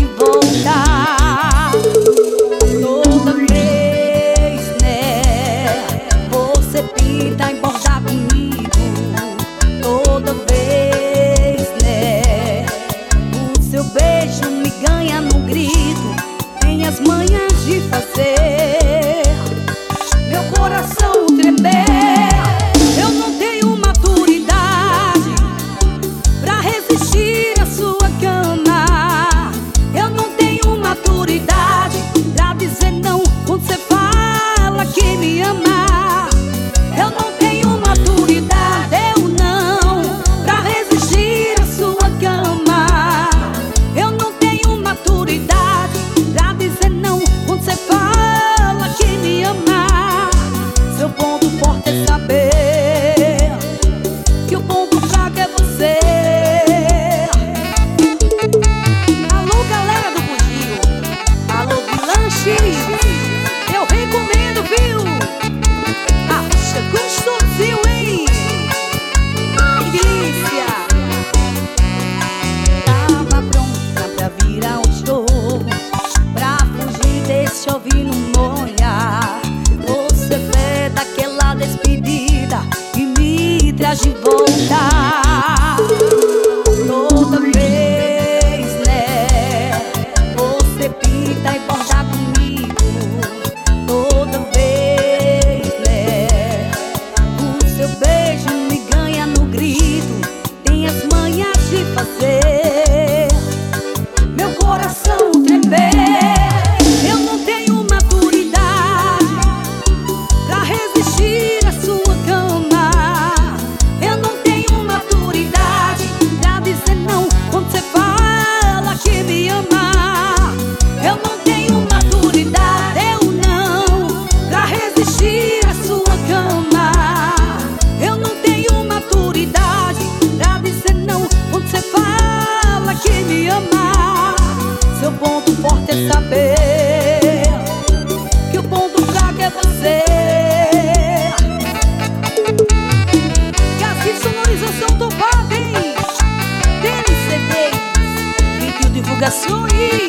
de voltar. Toda vez, né, você pinta em bordar comigo. Toda vez, né, o seu beijo me ganha no grito. Tem as manhas de fazer meu coração tremer. Eu não tenho maturidade pra resistir à sua cama. Eu não tenho maturidade pra dizer não quando você fala que me ama. Eu não tenho maturidade, eu não, pra resistir à sua cama. Eu não tenho maturidade pra dizer não quando você fala que me ama. Seu ponto forte é saber que o ponto fraco é você. Alô, galera do Bugio, alô, Bilanche, eu recomendo, viu? Acha gostosinho, hein? Que delícia! Tava pronta pra virar um show, pra fugir desse chover no molhar. Você fez daquela despedida e me traz de volta. Toda vez, né, você pinta e borda comigo. Toda vez, né, o seu beijo me ganha no grito. Tem as manhas de fazer meu coração tremer. Eu não tenho maturidade pra resistir à sua cama. Eu não tenho maturidade pra dizer não quando você fala que me ama. Eu não tenho maturidade, eu não, pra resistir à sua cama. Eu não tenho maturidade pra dizer não quando você fala que me ama. Seu ponto forte é saber que o ponto fraco é você. Que sonorização topada, hein? TNCD, vídeo divulgações.